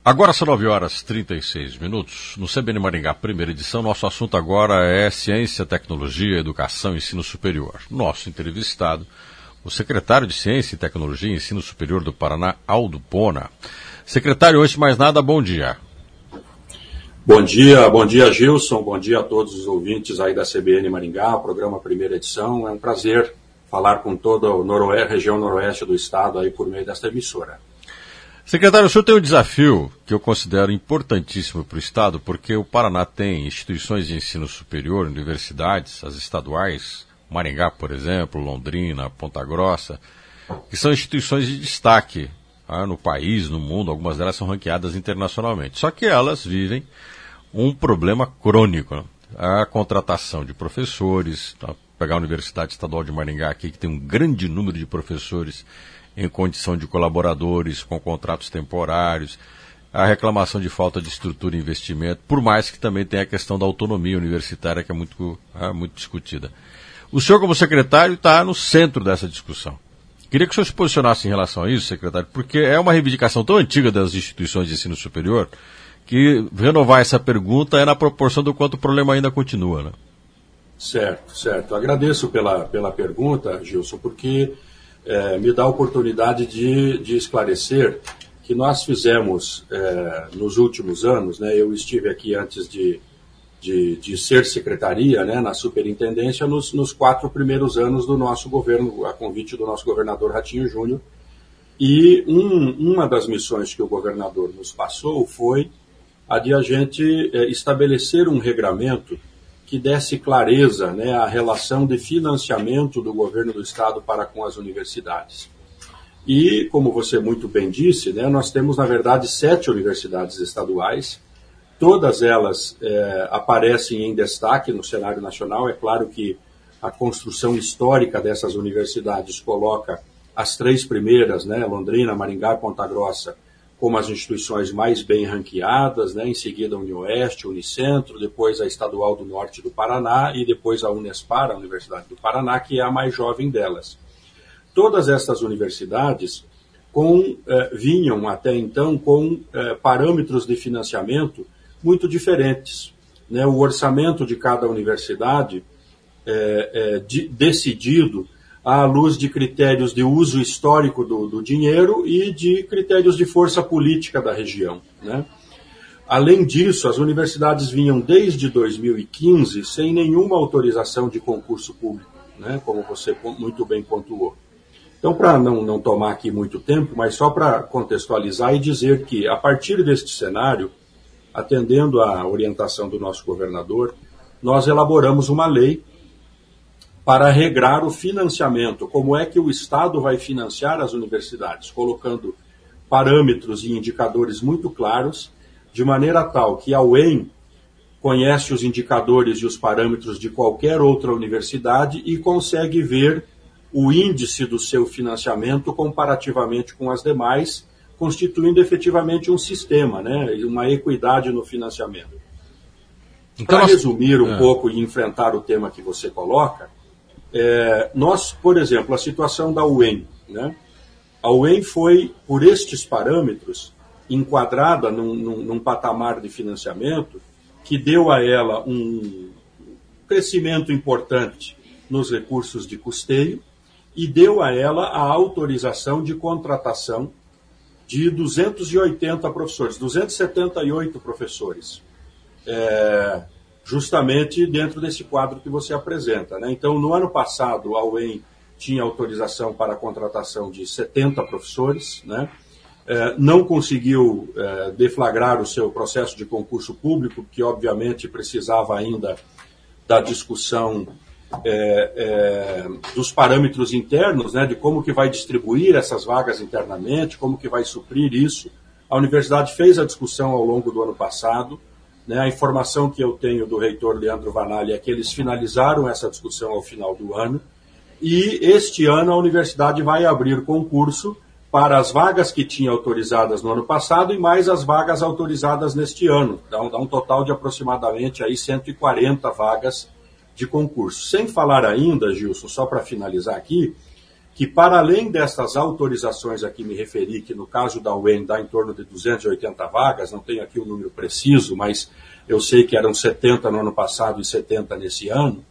Agora são 9h36. No CBN Maringá, primeira edição, nosso assunto agora é ciência, tecnologia, educação e ensino superior. Nosso entrevistado, o secretário de Ciência, Tecnologia e Ensino Superior do Paraná, Aldo Pona. Secretário, antes de mais nada, bom dia. Bom dia Gilson, bom dia a todos os ouvintes aí da CBN Maringá, programa primeira edição. É um prazer falar com toda a região noroeste do estado aí por meio desta emissora. Secretário, o senhor tem um desafio que eu considero importantíssimo para o Estado, porque o Paraná tem instituições de ensino superior, universidades, as estaduais, Maringá, por exemplo, Londrina, Ponta Grossa, que são instituições de destaque no país, no mundo, algumas delas são ranqueadas internacionalmente. Só que elas vivem um problema crônico, a contratação de professores. Vou pegar a Universidade Estadual de Maringá aqui, que tem um grande número de professores em condição de colaboradores, com contratos temporários, a reclamação de falta de estrutura e investimento, por mais que também tenha a questão da autonomia universitária, que é muito discutida. O senhor, como secretário, está no centro dessa discussão. Queria que o senhor se posicionasse em relação a isso, secretário, porque é uma reivindicação tão antiga das instituições de ensino superior que renovar essa pergunta é na proporção do quanto o problema ainda continua, né? Certo. Agradeço pela pergunta, Gilson, porque me dá a oportunidade de esclarecer que nós fizemos nos últimos anos, né, eu estive aqui antes de ser secretaria, né, na superintendência nos 4 primeiros anos do nosso governo, a convite do nosso governador Ratinho Júnior, e uma das missões que o governador nos passou foi a de a gente estabelecer um regramento que desse clareza, né, à relação de financiamento do governo do estado para com as universidades. E, como você muito bem disse, né, nós temos, na verdade, 7 universidades estaduais. Todas elas aparecem em destaque no cenário nacional. É claro que a construção histórica dessas universidades coloca as 3 primeiras, né, Londrina, Maringá e Ponta Grossa, como as instituições mais bem ranqueadas, né, em seguida a Unioeste, Unicentro, depois a Estadual do Norte do Paraná e depois a Unespar, a Universidade do Paraná, que é a mais jovem delas. Todas estas universidades vinham até então com parâmetros de financiamento muito diferentes, né? O orçamento de cada universidade decidido à luz de critérios de uso histórico do dinheiro e de critérios de força política da região, né? Além disso, as universidades vinham desde 2015 sem nenhuma autorização de concurso público, né? Como você muito bem pontuou. Então, para não tomar aqui muito tempo, mas só para contextualizar e dizer que, a partir deste cenário, atendendo à orientação do nosso governador, nós elaboramos uma lei para regrar o financiamento. Como é que o Estado vai financiar as universidades? Colocando parâmetros e indicadores muito claros, de maneira tal que a UEM conhece os indicadores e os parâmetros de qualquer outra universidade e consegue ver o índice do seu financiamento comparativamente com as demais, constituindo efetivamente um sistema, né, uma equidade no financiamento. Então, para resumir um pouco e enfrentar o tema que você coloca, nós, por exemplo, a situação da UEM, né, a UEM foi, por estes parâmetros, enquadrada num patamar de financiamento que deu a ela um crescimento importante nos recursos de custeio e deu a ela a autorização de contratação de 280 professores, 278 professores, justamente dentro desse quadro que você apresenta, né? Então, no ano passado, a UEM tinha autorização para a contratação de 70 professores, né? Não conseguiu deflagrar o seu processo de concurso público, que obviamente precisava ainda da discussão dos parâmetros internos, né, de como que vai distribuir essas vagas internamente, como que vai suprir isso. A universidade fez a discussão ao longo do ano passado, né, a informação que eu tenho do reitor Leandro Vanali é que eles finalizaram essa discussão ao final do ano, e este ano a universidade vai abrir concurso para as vagas que tinha autorizadas no ano passado e mais as vagas autorizadas neste ano. Dá um total de aproximadamente aí 140 vagas de concurso. Sem falar ainda, Gilson, só para finalizar aqui, que, para além dessas autorizações a que me referi, que no caso da UEM dá em torno de 280 vagas, não tenho aqui o número preciso, mas eu sei que eram 70 no ano passado e 70 nesse ano,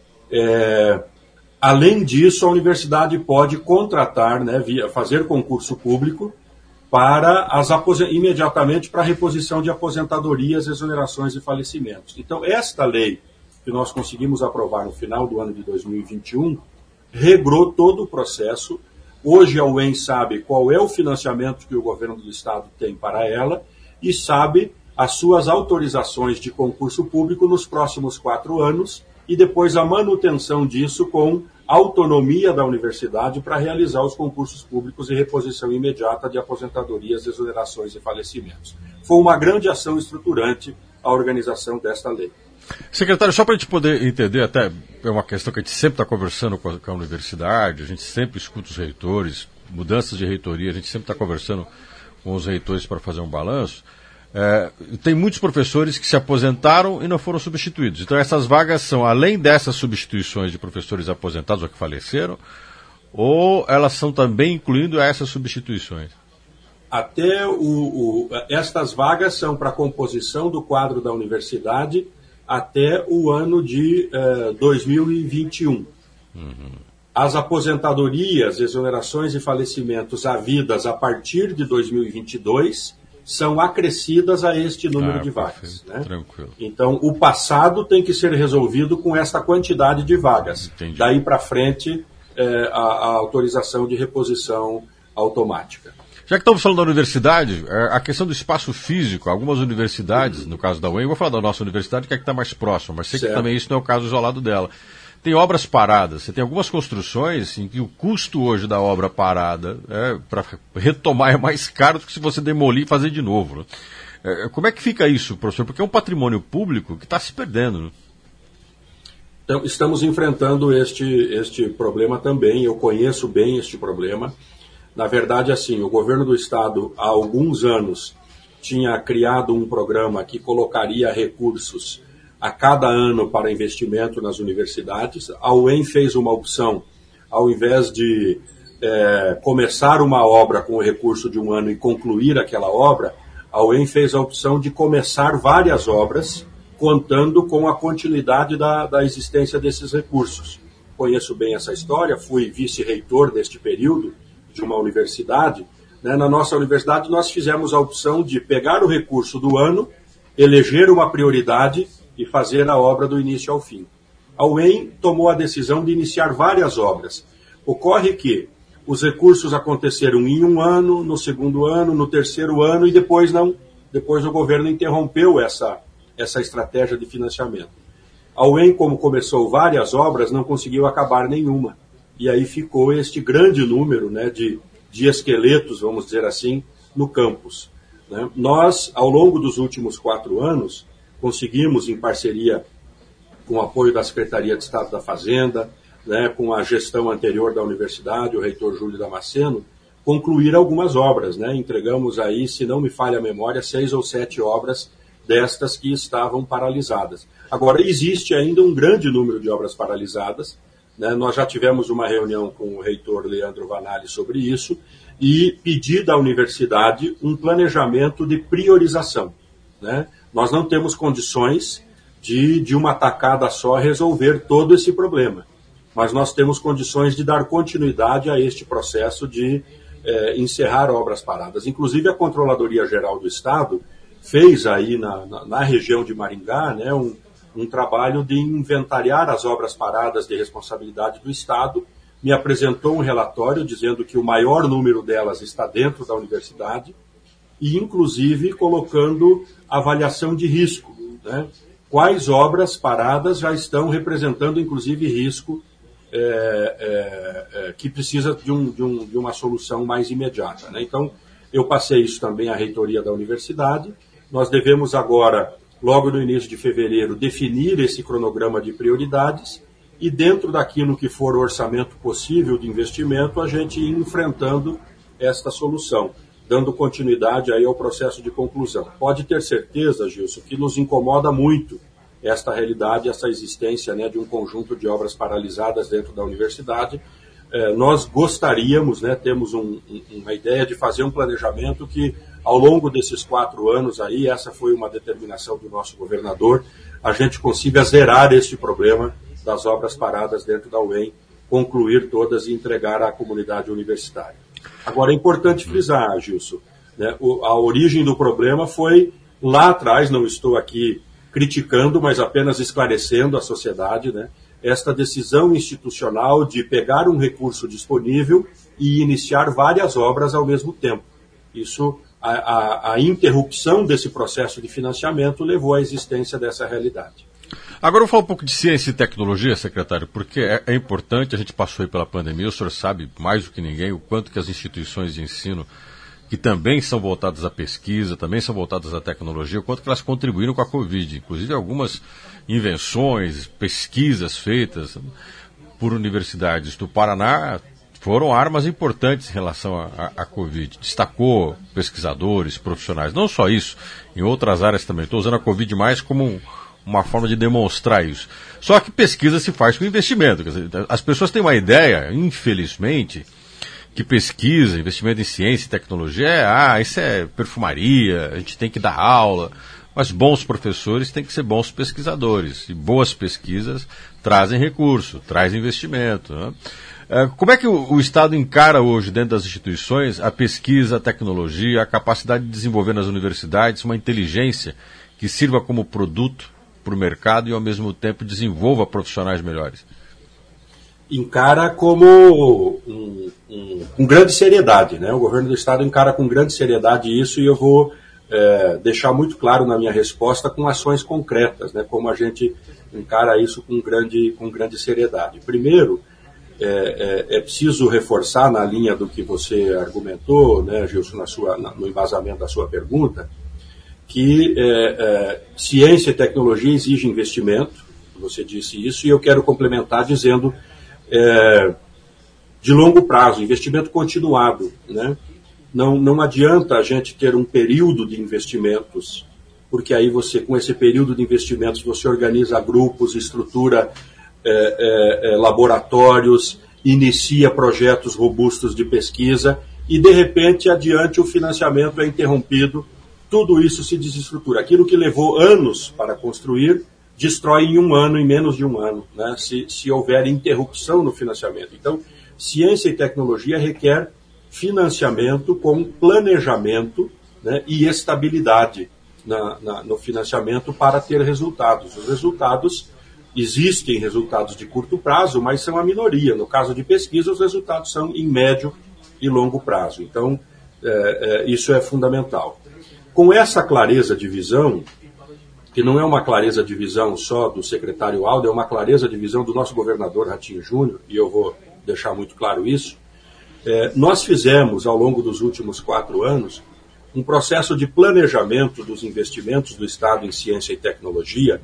além disso, a universidade pode contratar, né, fazer concurso público para imediatamente para a reposição de aposentadorias, exonerações e falecimentos. Então, esta lei que nós conseguimos aprovar no final do ano de 2021 regrou todo o processo. Hoje a UEM sabe qual é o financiamento que o governo do estado tem para ela e sabe as suas autorizações de concurso público nos próximos 4 anos e depois a manutenção disso com autonomia da universidade para realizar os concursos públicos e reposição imediata de aposentadorias, exonerações e falecimentos. Foi uma grande ação estruturante a organização desta lei. Secretário, só para a gente poder entender, até é uma questão que a gente sempre está conversando com a universidade, a gente sempre escuta os reitores, mudanças de reitoria, a gente sempre está conversando com os reitores para fazer um balanço. Tem muitos professores que se aposentaram e não foram substituídos. Então essas vagas são, além dessas substituições de professores aposentados ou que faleceram, ou elas são também incluindo essas substituições? Até estas vagas são para a composição do quadro da universidade até o ano de 2021. As aposentadorias, exonerações e falecimentos havidas a partir de 2022 são acrescidas a este número de vagas. Né? Tranquilo. Então, o passado tem que ser resolvido com esta quantidade de vagas. Entendi. Daí para frente, a autorização de reposição automática. Já que estamos falando da universidade, a questão do espaço físico, algumas universidades, no caso da UEM, eu vou falar da nossa universidade, que é que está mais próxima, mas sei que também isso não é o caso isolado dela. Tem obras paradas, você tem algumas construções em que o custo hoje da obra parada para retomar é mais caro do que se você demolir e fazer de novo. Né? Como é que fica isso, professor? Porque é um patrimônio público que está se perdendo. Né? Então, estamos enfrentando este problema também, eu conheço bem este problema. Na verdade, assim, o governo do estado, há alguns anos, tinha criado um programa que colocaria recursos a cada ano para investimento nas universidades. A UEM fez uma opção, ao invés de começar uma obra com o recurso de um ano e concluir aquela obra, a UEM fez a opção de começar várias obras, contando com a continuidade da existência desses recursos. Conheço bem essa história, fui vice-reitor deste período, de uma universidade. Né? Na nossa universidade nós fizemos a opção de pegar o recurso do ano, eleger uma prioridade e fazer a obra do início ao fim. A UEM tomou a decisão de iniciar várias obras. Ocorre que os recursos aconteceram em um ano, no segundo ano, no terceiro ano e depois não. Depois o governo interrompeu essa estratégia de financiamento. A UEM, como começou várias obras, não conseguiu acabar nenhuma. E aí ficou este grande número, né, de esqueletos, vamos dizer assim, no campus. Né? Nós, ao longo dos últimos 4 anos, conseguimos, em parceria com o apoio da Secretaria de Estado da Fazenda, né, com a gestão anterior da universidade, o reitor Júlio Damasceno, concluir algumas obras. Né? Entregamos aí, se não me falha a memória, 6 ou 7 obras destas que estavam paralisadas. Agora, existe ainda um grande número de obras paralisadas. Nós já tivemos uma reunião com o reitor Leandro Vanali sobre isso e pedi da universidade um planejamento de priorização. Né? Nós não temos condições de uma tacada só resolver todo esse problema, mas nós temos condições de dar continuidade a este processo de encerrar obras paradas. Inclusive a Controladoria Geral do Estado fez aí na região de Maringá, né, um trabalho de inventariar as obras paradas de responsabilidade do Estado, me apresentou um relatório dizendo que o maior número delas está dentro da universidade e, inclusive, colocando avaliação de risco. Né? Quais obras paradas já estão representando, inclusive, risco que precisa de uma solução mais imediata. Né? Então, eu passei isso também à reitoria da universidade. Nós devemos agora, logo no início de fevereiro, definir esse cronograma de prioridades e dentro daquilo que for o orçamento possível de investimento, a gente ir enfrentando esta solução, dando continuidade aí ao processo de conclusão. Pode ter certeza, Gilson, que nos incomoda muito esta realidade, essa existência, né, de um conjunto de obras paralisadas dentro da universidade, nós gostaríamos, né, temos uma ideia de fazer um planejamento que, ao longo desses 4 anos aí, essa foi uma determinação do nosso governador, a gente consiga zerar este problema das obras paradas dentro da UEM, concluir todas e entregar à comunidade universitária. Agora, é importante frisar, Gilson, né, a origem do problema foi lá atrás, não estou aqui criticando, mas apenas esclarecendo a sociedade, né, esta decisão institucional de pegar um recurso disponível e iniciar várias obras ao mesmo tempo. Isso, a interrupção desse processo de financiamento levou à existência dessa realidade. Agora eu vou falar um pouco de ciência e tecnologia, secretário, porque é importante, a gente passou aí pela pandemia, o senhor sabe mais do que ninguém o quanto que as instituições de ensino, que também são voltadas à pesquisa, também são voltadas à tecnologia, o quanto que elas contribuíram com a Covid. Inclusive algumas invenções, pesquisas feitas por universidades do Paraná foram armas importantes em relação à Covid. Destacou pesquisadores, profissionais, não só isso, em outras áreas também. Estou usando a Covid mais como uma forma de demonstrar isso. Só que pesquisa se faz com investimento. Quer dizer, as pessoas têm uma ideia, infelizmente, que pesquisa, investimento em ciência e tecnologia isso é perfumaria, a gente tem que dar aula, mas bons professores têm que ser bons pesquisadores, e boas pesquisas trazem recurso, trazem investimento, né? Como é que o Estado encara hoje, dentro das instituições, a pesquisa, a tecnologia, a capacidade de desenvolver nas universidades uma inteligência que sirva como produto para o mercado e, ao mesmo tempo, desenvolva profissionais melhores? Encara como com grande seriedade, né? O governo do Estado encara com grande seriedade isso, e eu vou deixar muito claro na minha resposta com ações concretas, né? Como a gente encara isso com grande seriedade. Primeiro, é preciso reforçar, na linha do que você argumentou, né, Gilson, no embasamento da sua pergunta, que ciência e tecnologia exigem investimento, você disse isso, e eu quero complementar dizendo de longo prazo, investimento continuado, né? Não adianta a gente ter um período de investimentos, porque aí você, com esse período de investimentos, você organiza grupos, estrutura laboratórios, inicia projetos robustos de pesquisa e, de repente, adiante o financiamento é interrompido, tudo isso se desestrutura. Aquilo que levou anos para construir, destrói em um ano, em menos de um ano, né, se houver interrupção no financiamento. Então, ciência e tecnologia requer financiamento com planejamento, né, e estabilidade no financiamento para ter resultados. Os resultados, existem resultados de curto prazo, mas são a minoria. No caso de pesquisa, os resultados são em médio e longo prazo. Então, isso é fundamental. Com essa clareza de visão, que não é uma clareza de visão só do secretário Aldo, é uma clareza de visão do nosso governador Ratinho Júnior, e eu vou deixar muito claro isso, nós fizemos, ao longo dos últimos 4 anos, um processo de planejamento dos investimentos do Estado em ciência e tecnologia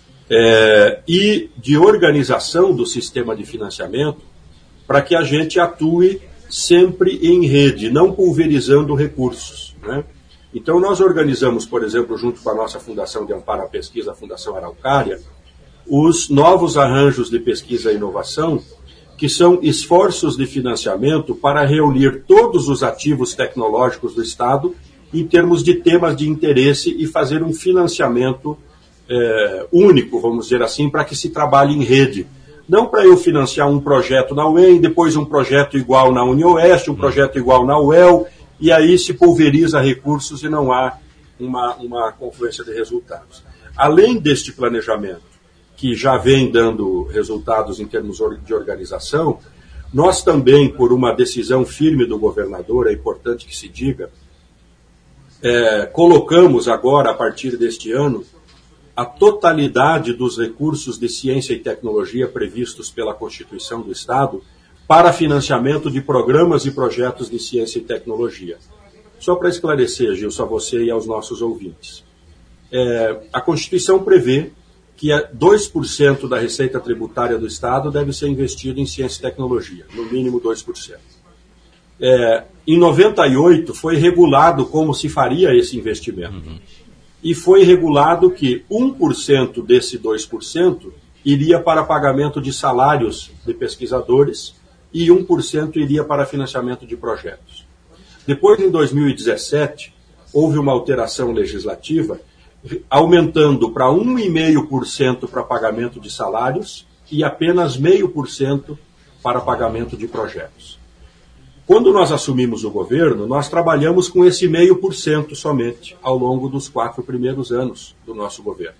e de organização do sistema de financiamento para que a gente atue sempre em rede, não pulverizando recursos, né? Então, nós organizamos, por exemplo, junto com a nossa Fundação de Amparo à Pesquisa, a Fundação Araucária, os novos arranjos de pesquisa e inovação, que são esforços de financiamento para reunir todos os ativos tecnológicos do Estado em termos de temas de interesse e fazer um financiamento único, vamos dizer assim, para que se trabalhe em rede. Não para eu financiar um projeto na UEM, depois um projeto igual na UniOeste, um projeto igual na UEL, e aí se pulveriza recursos e não há uma confluência de resultados. Além deste planejamento, que já vem dando resultados em termos de organização, nós também, por uma decisão firme do governador, é importante que se diga, colocamos agora, a partir deste ano, a totalidade dos recursos de ciência e tecnologia previstos pela Constituição do Estado para financiamento de programas e projetos de ciência e tecnologia. Só para esclarecer, Gilson, a você e aos nossos ouvintes. A Constituição prevê que 2% da receita tributária do Estado deve ser investido em ciência e tecnologia, no mínimo 2%. Em 98 foi regulado como se faria esse investimento. Uhum. E foi regulado que 1% desse 2% iria para pagamento de salários de pesquisadores e 1% iria para financiamento de projetos. Depois, em 2017, houve uma alteração legislativa, aumentando para 1,5% para pagamento de salários e apenas 0,5% para pagamento de projetos. Quando nós assumimos o governo, nós trabalhamos com esse 0,5% somente ao longo dos 4 primeiros anos do nosso governo.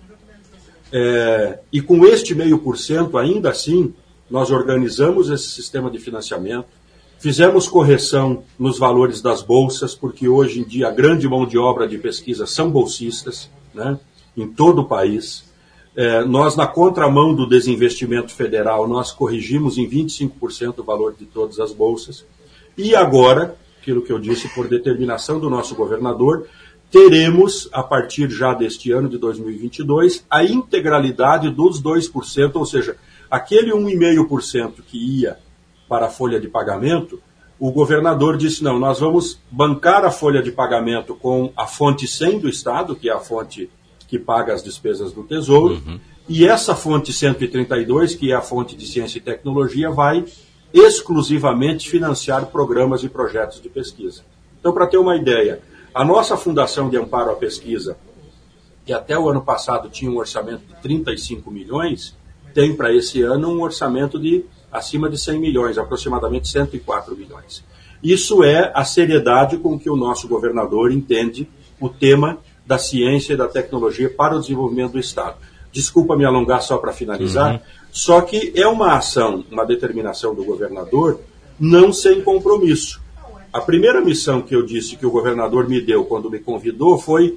E com este 0,5%, ainda assim, nós organizamos esse sistema de financiamento, fizemos correção nos valores das bolsas, porque hoje em dia a grande mão de obra de pesquisa são bolsistas, né, em todo o país. Nós, na contramão do desinvestimento federal, nós corrigimos em 25% o valor de todas as bolsas. E agora, aquilo que eu disse, por determinação do nosso governador, teremos, a partir já deste ano de 2022, a integralidade dos 2%, ou seja, aquele 1,5% que ia para a folha de pagamento, o governador disse, não, nós vamos bancar a folha de pagamento com a fonte 100 do Estado, que é a fonte que paga as despesas do Tesouro, e essa fonte 132, que é a fonte de ciência e tecnologia, vai exclusivamente financiar programas e projetos de pesquisa. Então, para ter uma ideia, a nossa Fundação de Amparo à Pesquisa, que até o ano passado tinha um orçamento de 35 milhões, tem para esse ano um orçamento de acima de 100 milhões, aproximadamente 104 milhões. Isso é a seriedade com que o nosso governador entende o tema da ciência e da tecnologia para o desenvolvimento do Estado. Desculpa me alongar só para finalizar, só que é uma ação, uma determinação do governador, não sem compromisso. A primeira missão que eu disse que o governador me deu quando me convidou foi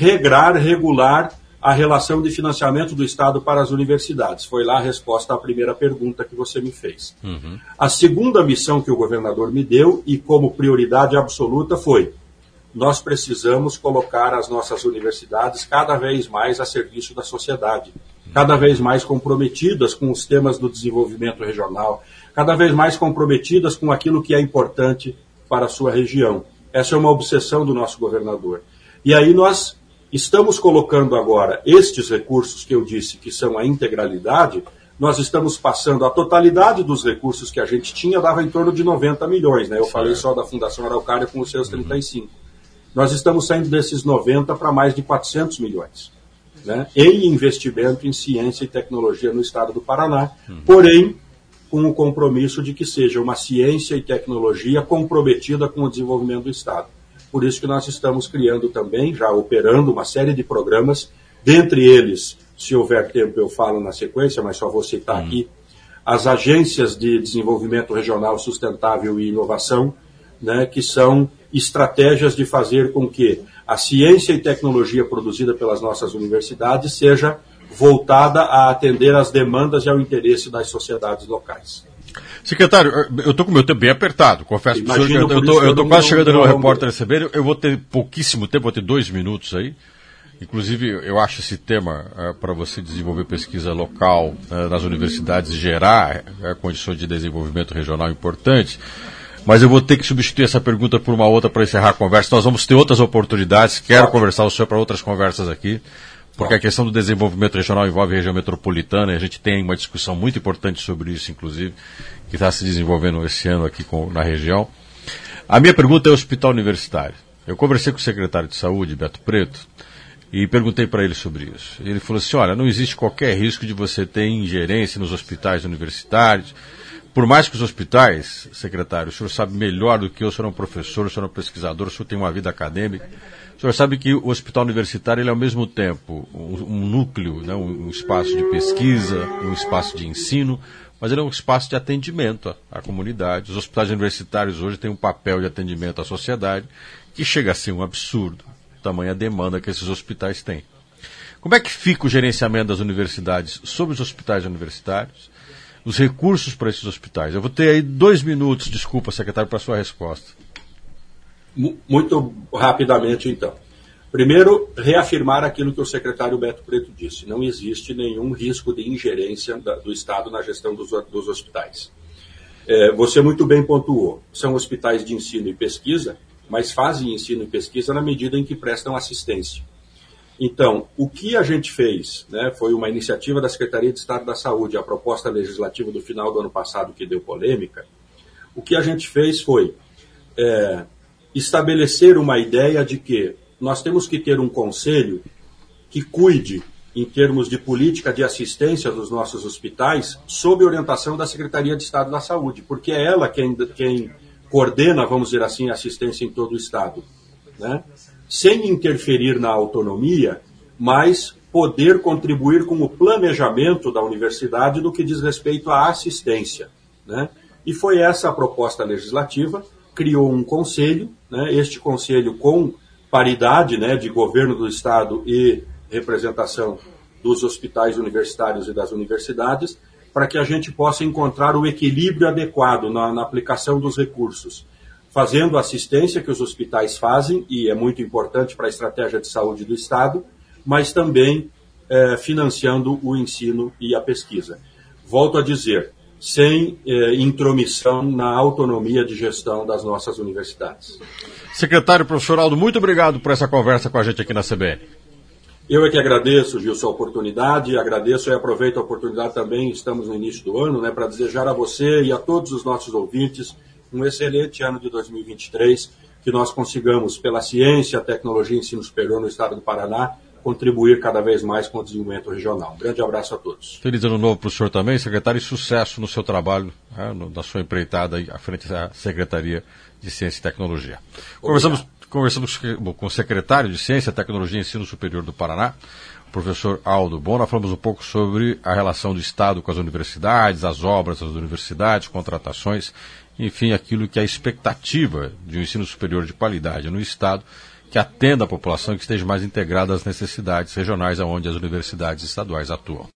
regular a relação de financiamento do Estado para as universidades. Foi lá a resposta à primeira pergunta que você me fez. A segunda missão que o governador me deu, e como prioridade absoluta, foi: nós precisamos colocar as nossas universidades cada vez mais a serviço da sociedade, cada vez mais comprometidas com os temas do desenvolvimento regional, cada vez mais comprometidas com aquilo que é importante para a sua região. Essa é uma obsessão do nosso governador. E aí nós estamos colocando agora estes recursos que eu disse que são a integralidade, nós estamos passando a totalidade dos recursos que a gente tinha, dava em torno de 90 milhões, né? Eu falei só da Fundação Araucária com os seus 35. Nós estamos saindo desses 90 para mais de 400 milhões, né, em investimento em ciência e tecnologia no estado do Paraná, porém com o compromisso de que seja uma ciência e tecnologia comprometida com o desenvolvimento do estado. Por isso que nós estamos criando também, já operando uma série de programas, dentre eles, se houver tempo eu falo na sequência, mas só vou citar aqui, as agências de desenvolvimento regional sustentável e inovação, né, que são estratégias de fazer com que a ciência e tecnologia produzida pelas nossas universidades seja voltada a atender às demandas e ao interesse das sociedades locais. Secretário, eu estou com o meu tempo bem apertado, confesso para o senhor que eu estou quase chegando no repórter receber, eu vou ter pouquíssimo tempo, vou ter 2 minutos aí. Inclusive, eu acho esse tema para você desenvolver pesquisa local nas universidades e gerar condições de desenvolvimento regional importante. Mas eu vou ter que substituir essa pergunta por uma outra para encerrar a conversa. Nós vamos ter outras oportunidades. Quero conversar com o senhor para outras conversas aqui, porque a questão do desenvolvimento regional envolve a região metropolitana e a gente tem uma discussão muito importante sobre isso, inclusive, que está se desenvolvendo esse ano aqui na região. A minha pergunta é o hospital universitário. Eu conversei com o secretário de Saúde, Beto Preto, e perguntei para ele sobre isso. Ele falou assim, olha, não existe qualquer risco de você ter ingerência nos hospitais universitários. Por mais que os hospitais, secretário, o senhor sabe melhor do que eu, o senhor é um professor, o senhor é um pesquisador, o senhor tem uma vida acadêmica, o senhor sabe que o hospital universitário ele é ao mesmo tempo um núcleo, né, um espaço de pesquisa, um espaço de ensino, mas ele é um espaço de atendimento à comunidade. Os hospitais universitários hoje têm um papel de atendimento à sociedade que chega a ser um absurdo, tamanha demanda que esses hospitais têm. Como é que fica o gerenciamento das universidades sobre os hospitais universitários? Os recursos para esses hospitais. Eu vou ter aí 2 minutos, desculpa, secretário, para a sua resposta. Muito rapidamente, então. Primeiro, reafirmar aquilo que o secretário Beto Preto disse. Não existe nenhum risco de ingerência do Estado na gestão dos hospitais. Você muito bem pontuou. São hospitais de ensino e pesquisa, mas fazem ensino e pesquisa na medida em que prestam assistência. Então, o que a gente fez, né, foi uma iniciativa da Secretaria de Estado da Saúde, a proposta legislativa do final do ano passado que deu polêmica, o que a gente fez foi estabelecer uma ideia de que nós temos que ter um conselho que cuide, em termos de política de assistência dos nossos hospitais, sob orientação da Secretaria de Estado da Saúde, porque é ela quem coordena, vamos dizer assim, a assistência em todo o Estado, né? Sem interferir na autonomia, mas poder contribuir com o planejamento da universidade no que diz respeito à assistência, né? E foi essa a proposta legislativa, criou um conselho, né? Este conselho com paridade, né, de governo do Estado e representação dos hospitais universitários e das universidades, para que a gente possa encontrar o equilíbrio adequado na aplicação dos recursos, fazendo a assistência que os hospitais fazem, e é muito importante para a estratégia de saúde do Estado, mas também financiando o ensino e a pesquisa. Volto a dizer, sem intromissão na autonomia de gestão das nossas universidades. Secretário, professor Aldo, muito obrigado por essa conversa com a gente aqui na CBN. Eu é que agradeço, Gilson, a oportunidade, agradeço e aproveito a oportunidade também, estamos no início do ano, né, para desejar a você e a todos os nossos ouvintes um excelente ano de 2023, que nós consigamos, pela ciência, tecnologia e ensino superior no estado do Paraná, contribuir cada vez mais com o desenvolvimento regional. Um grande abraço a todos. Feliz ano novo para o senhor também, secretário, e sucesso no seu trabalho, na sua empreitada à frente da Secretaria de Ciência e Tecnologia. Conversamos com o secretário de Ciência, Tecnologia e Ensino Superior do Paraná, o professor Aldo Bona. Falamos um pouco sobre a relação do Estado com as universidades, as obras das universidades, contratações, enfim, aquilo que é a expectativa de um ensino superior de qualidade no Estado, que atenda a população e que esteja mais integrada às necessidades regionais onde as universidades estaduais atuam.